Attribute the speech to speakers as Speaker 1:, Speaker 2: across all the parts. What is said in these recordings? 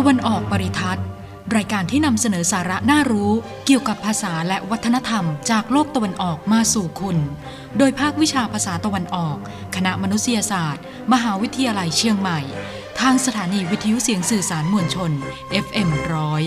Speaker 1: ะวันออกปริทัศน์รายการที่นำเสนอสาระน่ารู้เกี่ยวกับภาษาและวัฒนธรรมจากโลกตะวันออกมาสู่คุณโดยภาควิชาภาษาตะวันออกคณะมนุษยศาสตร์มหาวิทยาลัยเชียงใหม่ทางสถานีวิทยุเสียงสื่อสารมวลชน FM 100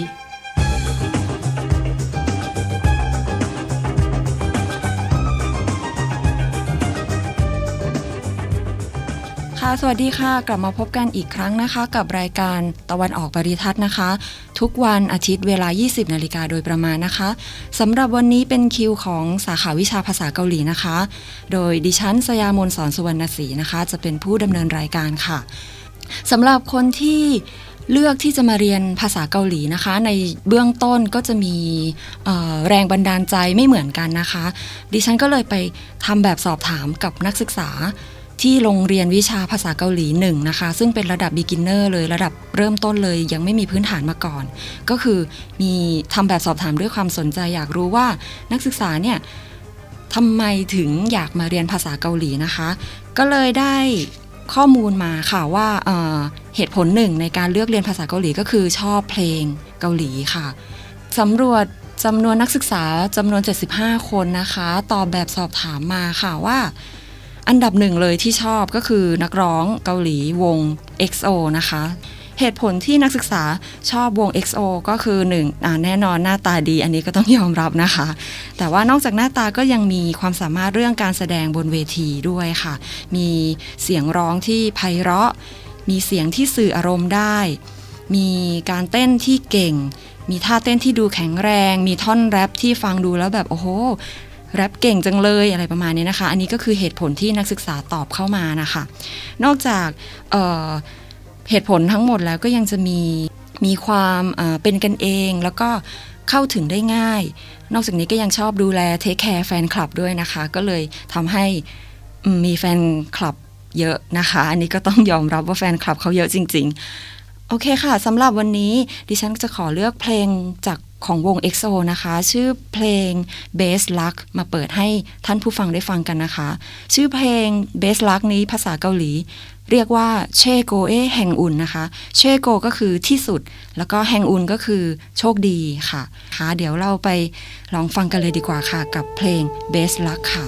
Speaker 2: สวัสดีค่ะกลับมาพบกันอีกครั้งนะคะกับรายการตะวันออกปริทัศน์นะคะทุกวันอาทิตย์เวลา 20:00 น.โดยประมาณนะคะสำหรับวันนี้เป็นคิวของสาขาวิชาภาษาเกาหลีนะคะโดยดิฉันสยามน สอนสุวรรณศรีนะคะจะเป็นผู้ดำเนินรายการค่ะสำหรับคนที่เลือกที่จะมาเรียนภาษาเกาหลีนะคะในเบื้องต้นก็จะมีแรงบันดาลใจไม่เหมือนกันนะคะดิฉันก็เลยไปทำแบบสอบถามกับนักศึกษาที่โรงเรียนวิชาภาษาเกาหลี1นะคะซึ่งเป็นระดับ beginner เลยระดับเริ่มต้นเลยยังไม่มีพื้นฐานมาก่อนก็คือมีทำแบบสอบถามด้วยความสนใจอยากรู้ว่านักศึกษาเนี่ยทำไมถึงอยากมาเรียนภาษาเกาหลีนะคะก็เลยได้ข้อมูลมาค่ะว่าเหตุผลหนึ่งในการเลือกเรียนภาษาเกาหลีก็คือชอบเพลงเกาหลีค่ะสำรวจจำนวนนักศึกษาจำนวน75คนนะคะตอบแบบสอบถามมาค่ะว่าอันดับหนึ่งเลยที่ชอบก็คือนักร้องเกาหลีวง EXO นะคะเหตุผลที่นักศึกษาชอบวง EXO ก็คือ1แน่นอนหน้าตาดีอันนี้ก็ต้องยอมรับนะคะแต่ว่านอกจากหน้าตาก็ยังมีความสามารถเรื่องการแสดงบนเวทีด้วยค่ะมีเสียงร้องที่ไพเราะมีเสียงที่สื่ออารมณ์ได้มีการเต้นที่เก่งมีท่าเต้นที่ดูแข็งแรงมีท่อนแรปที่ฟังดูแล้วแบบโอ้โหแรปเก่งจังเลยอะไรประมาณนี้นะคะอันนี้ก็คือเหตุผลที่นักศึกษาตอบเข้ามานะคะนอกจากเหตุผลทั้งหมดแล้วก็ยังจะมีความเป็นกันเองแล้วก็เข้าถึงได้ง่ายนอกจากนี้ก็ยังชอบดูแลเทคแคร์แฟนคลับด้วยนะคะก็เลยทำให้มีแฟนคลับเยอะนะคะอันนี้ก็ต้องยอมรับว่าแฟนคลับเขาเยอะจริงๆโอเคค่ะสำหรับวันนี้ดิฉันจะขอเลือกเพลงจากของวง EXO นะคะชื่อเพลง Best Luck มาเปิดให้ท่านผู้ฟังได้ฟังกันนะคะชื่อเพลง Best Luck นี้ภาษาเกาหลีเรียกว่าเชโกเอแห่งอุ่นนะคะเชโกก็คือที่สุดแล้วก็แห่งอุ่นก็คือโชคดีค่ะเดี๋ยวเราไปลองฟังกันเลยดีกว่าค่ะกับเพลง Best Luck ค่ะ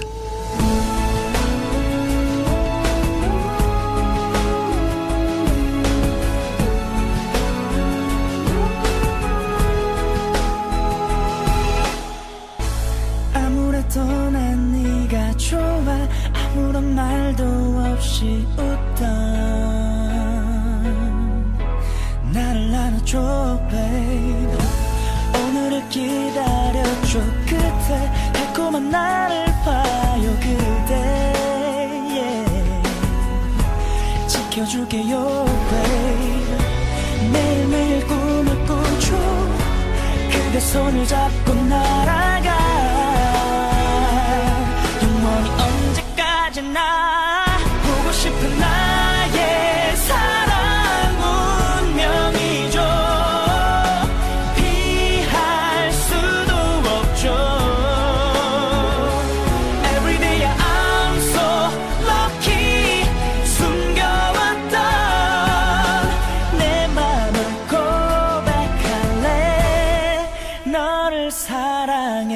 Speaker 3: 아무런 말도 없이 웃던 나를 안아줘 babe 오늘을 기다려줘 그대 달콤한 나를 봐요 그대 yeah. 지켜줄게요 babe 매일매일 꿈을 꾸죠 그대 손을 잡고 날아가 나 보고 싶은 나의 사랑 운명이죠 피할 수도 없죠 Every day I'm so lucky 숨겨왔던 내 맘을 고백할래 너를 사랑해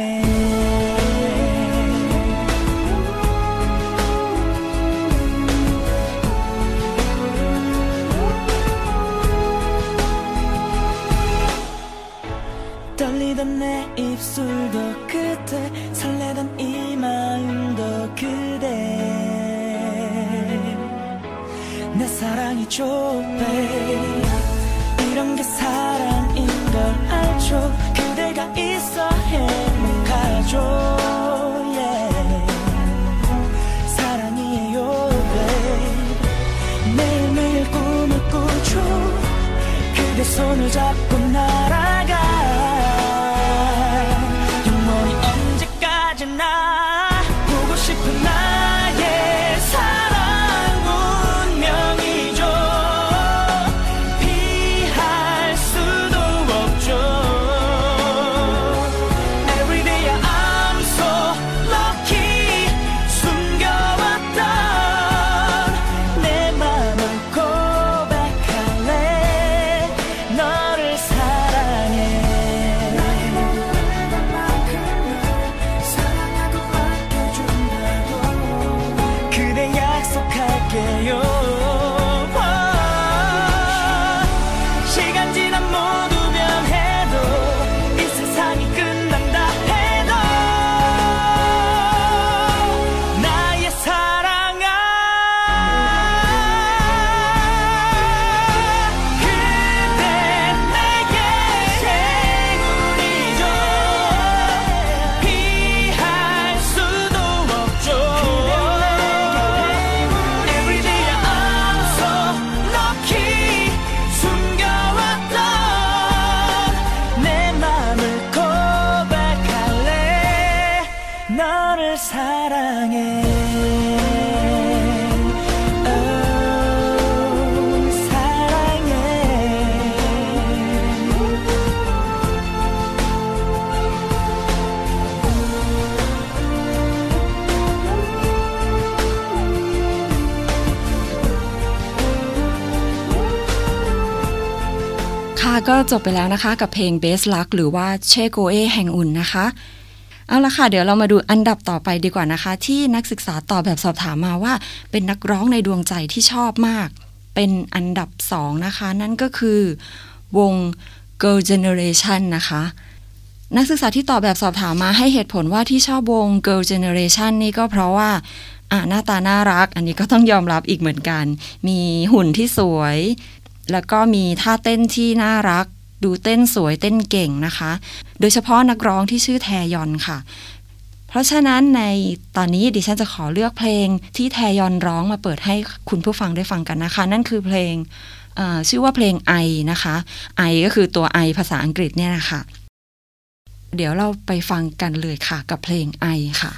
Speaker 3: 떨리던 내 입술도 그대 설레던 이 마음도 그대 내 사랑이죠 babe 이런 게 사랑인 걸 알죠 그대가 있어 행복하죠 yeah. 사랑이에요 babe 매일매일 꿈을 꾸죠 그대 손을 잡고 날아가 나 보고 싶은 나의 사랑 운명이죠 피할 수도 없죠 Every day I'm so lucky 숨겨왔던 내 맘을 고백할래 너 너를 사랑해
Speaker 2: ก็จบไปแล้วนะคะกับเพลง Best Luck หรือว่าเชโกเอแห่งอุ่นนะคะเอาละค่ะเดี๋ยวเรามาดูอันดับต่อไปดีกว่านะคะที่นักศึกษาตอบแบบสอบถามมาว่าเป็นนักร้องในดวงใจที่ชอบมากเป็นอันดับ2นะคะนั่นก็คือวง Girl Generation นะคะนักศึกษาที่ตอบแบบสอบถามมาให้เหตุผลว่าที่ชอบวง Girl Generation นี่ก็เพราะว่าหน้าตาน่ารักอันนี้ก็ต้องยอมรับอีกเหมือนกันมีหุ่นที่สวยแล้วก็มีท่าเต้นที่น่ารักดูเต้นสวยเต้นเก่งนะคะโดยเฉพาะนักร้องที่ชื่อแทยอนค่ะเพราะฉะนั้นในตอนนี้ดิฉันจะขอเลือกเพลงที่แทยอนร้องมาเปิดให้คุณผู้ฟังได้ฟังกันนะคะนั่นคือเพลงชื่อว่าเพลงไอนะคะไอก็คือตัวไอภาษาอังกฤษเนี่ยนะคะเดี๋ยวเราไปฟังกันเลยค่ะกับเพลงไอค่ะ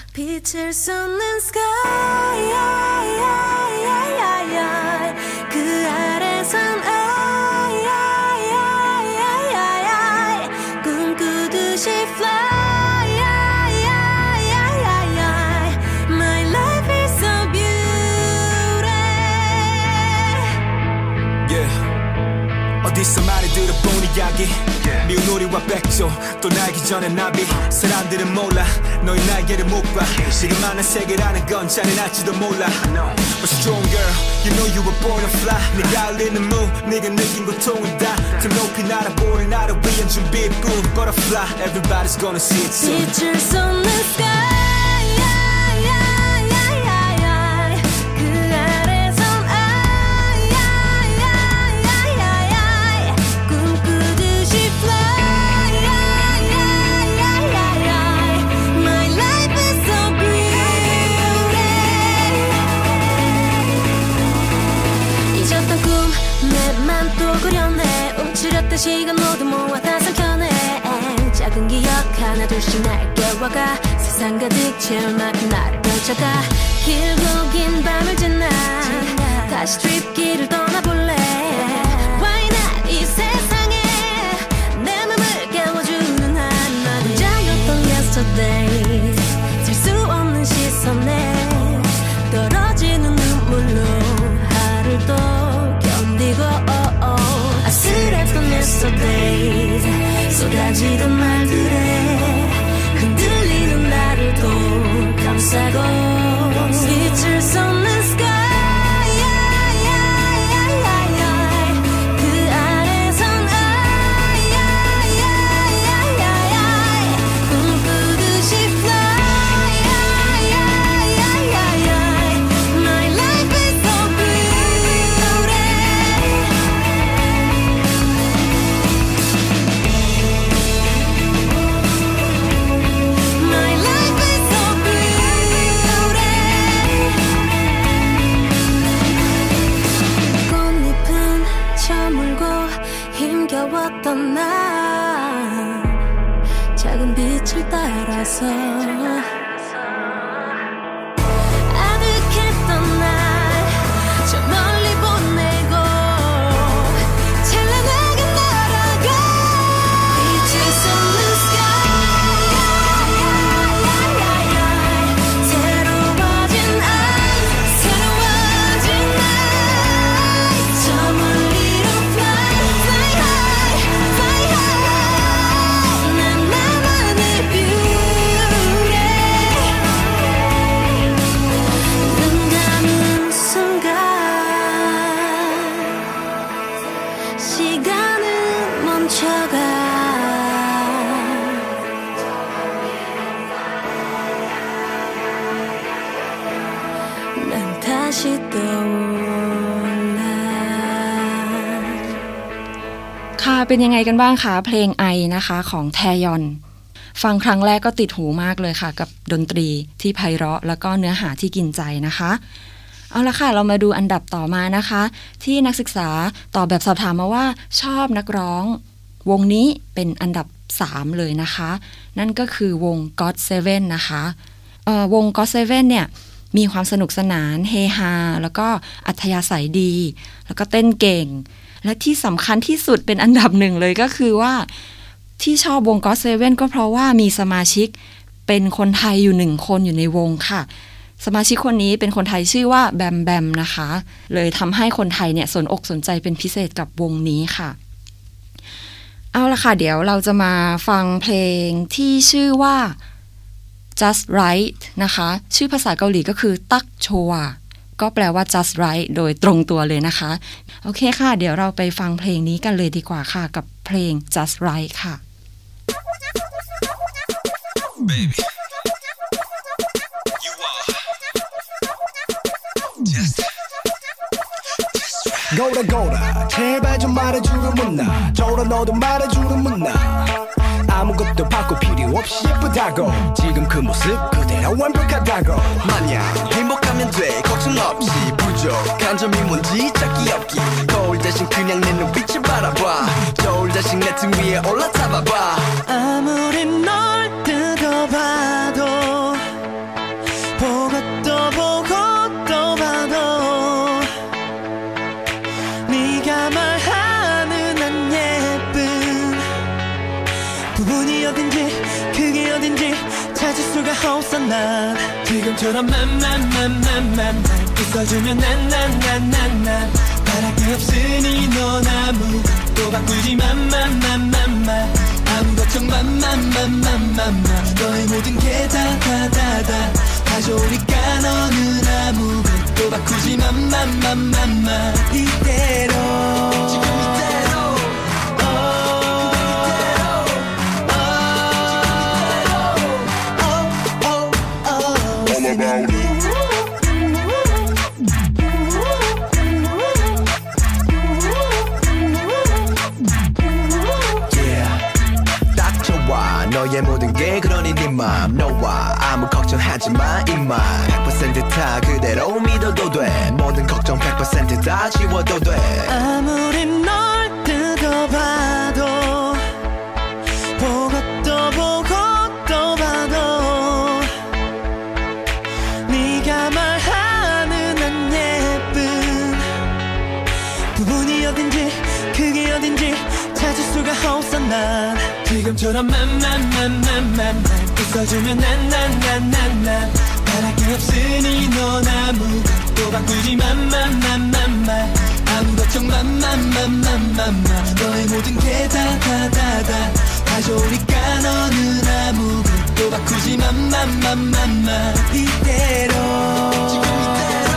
Speaker 3: 어디서 많이 들어본 이야기 미운 우리와 백조 또 날기 전에 나비 사람들은 몰라 너의 날개를 못 봐 지금 많은 세계라는 건 잔인할지도 몰라 But strong girl you know you were born to fly 네가 흘리는 무 네가 느낀 고통을 다 그 높이 날아보는 나를 위한 준비뿐 Butterfly everybody's gonna see it soon Pictures on the sky 시간 모두 모아 다 삼켜내 작은 기억 하나 둘씩 날 깨워가 세상 가득 채울 만큼 나를 펼쳐가 길고 긴 밤을 지나 다시 트립길을 떠나볼래 Why not 이 세상에 내 맘을 깨워주는 하나 혼자였던 yesterday 질 수 없는 시선에 떨어지는 눈물로 하루를 또 견디고 아슬했던 yesterdays 쏟아지던 말들에 흔들리는 나를 또 감싸고 빛을 쏟는 sky 그 아래선 꿈꾸듯이 fly My life is so beautiful 힘겨웠던 날 작은 빛을 따라서 아득했던 날 저 멀리 보내고 찬란하게 날아가 빛을 쏟는 sky 새로워진 night 저 멀리로 fly 난 나만의 beauty 눈 감은 순간 시간은 멈춰가 난 다시 떠올라
Speaker 2: ค่ะเป็นยังไงกันบ้างคะเพลงไอนะคะของแทยอนฟังครั้งแรกก็ติดหูมากเลยค่ะกับดนตรีที่ไพเราะแล้วก็เนื้อหาที่กินใจนะคะเอาละค่ะเรามาดูอันดับต่อมานะคะที่นักศึกษาตอบแบบสอบถามมาว่าชอบนักร้องวงนี้เป็นอันดับ3เลยนะคะนั่นก็คือวง GOT7 นะคะวง GOT7 เนี่ยมีความสนุกสนานเฮฮาแล้วก็อัธยาศัยดีแล้วก็เต้นเก่งและที่สำคัญที่สุดเป็นอันดับหนึ่งเลยก็คือว่าที่ชอบวง GOT7 ก็เพราะว่ามีสมาชิกเป็นคนไทยอยู่1คนอยู่ในวงค่ะสมาชิกคนนี้เป็นคนไทยชื่อว่าแบมแบมนะคะเลยทำให้คนไทยเนี่ยสนอกสนใจเป็นพิเศษกับวงนี้ค่ะเอาละค่ะเดี๋ยวเราจะมาฟังเพลงที่ชื่อว่า Just Right นะคะชื่อภาษาเกาหลีก็คือตักโชวาก็แปลว่า Just Right โดยตรงตัวเลยนะคะโอเคค่ะเดี๋ยวเราไปฟังเพลงนี้กันเลยดีกว่าค่ะกับเพลง Just Right ค่ะ
Speaker 4: Baby, you are just right.
Speaker 5: 거울아 거울아 제발 좀 말해주는 못나 저라 너도 말해주는 못나 아무것도 바꿀 필요 없이 예쁘다고 지금 그 모습 그대로 완벽하다고
Speaker 4: 마냥 행복하면 돼 걱정 없이 부족한 점이 뭔지 찾기 없기 거울 대신 그냥 내 눈빛을 바라봐 저울 대신 내 등 위에 올라타봐봐 아무리 널 뜯어봐도 보고 또 보고 또 봐도 네가 말하는 안 예쁜 부분이 어딘지 그게 어딘지 찾을 수가 없어 난 지금처럼 맘맘맘맘맘 웃어주면 난난난난난 바랄 게 없으니 넌 아무것도 바꾸지 맘맘맘맘맘 아무 걱정 맘맘맘맘맘 너의 모든 게 다다다다 다 좋으니까 너는 아무것도 바꾸지 맘맘맘맘맘 이대로 지금 이대로 All about it 너의 모든 게 그러니 네 맘 너와 아무 걱정하지 마 이만 100% 다 그대로 믿어도 돼 모든 걱정 100% 다 지워도 돼 아무리 널 뜯어봐도 보고 또 보고 또 봐도 네가 말하는 안 예쁜 부분이 어딘지 그게 어딘지 찾을 수가 없어 난 지금처럼 맘맘맘맘맘 웃어주면 난난난난난 바랄 게 없으니 넌 아무것도 바꾸지 맘맘맘맘맘 아무 걱정 맘맘맘맘맘 너의 모든 게 다다다다 다 좋으니까 너는 아무것도 바꾸지 맘맘맘맘맘 이대로 지금 이대로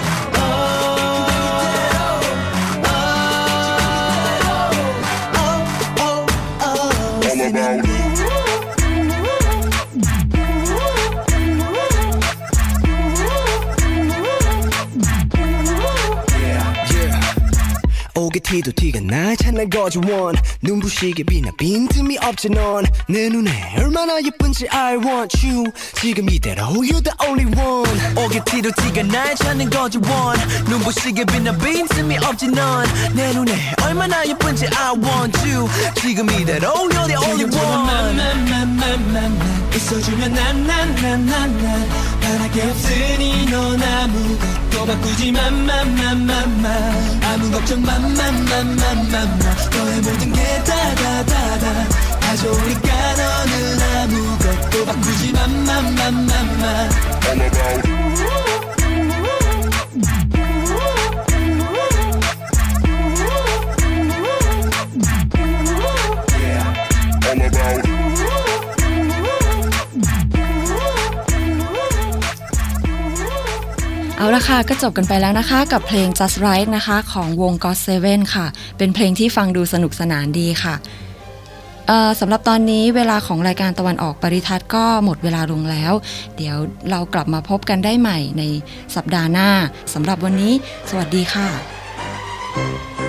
Speaker 4: 오게티도 티가 나 찬날 거지원 눈부시게 빛나 빈틈이 없지 넌 내 눈에 얼마나 예쁜지 I want you 지금 이대로 You're the only one 오게티도 티가 날 찾는 거지원 눈부시게 빛나 빈틈이 없지 넌 내 눈에 얼마나 예쁜지 I want you 지금 이대로 You're the only one 맘맘맘맘맘 있어주면 난난난난난 바랄 게 없으니 넌 아무것도 바꾸지 맘맘맘맘맘 아무 걱정 맘맘맘맘맘 너의 모든 게 다다다다 다 좋으니까 너는 아무것도 바꾸지 맘맘맘맘맘 All about it All about it
Speaker 2: เอาละค่ะก็จบกันไปแล้วนะคะกับเพลง Just Right นะคะของวง GOT7 ค่ะเป็นเพลงที่ฟังดูสนุกสนานดีค่ะสำหรับตอนนี้เวลาของรายการตะวันออกปริทัศน์ก็หมดเวลาลงแล้วเดี๋ยวเรากลับมาพบกันได้ใหม่ในสัปดาห์หน้าสำหรับวันนี้สวัสดีค่ะ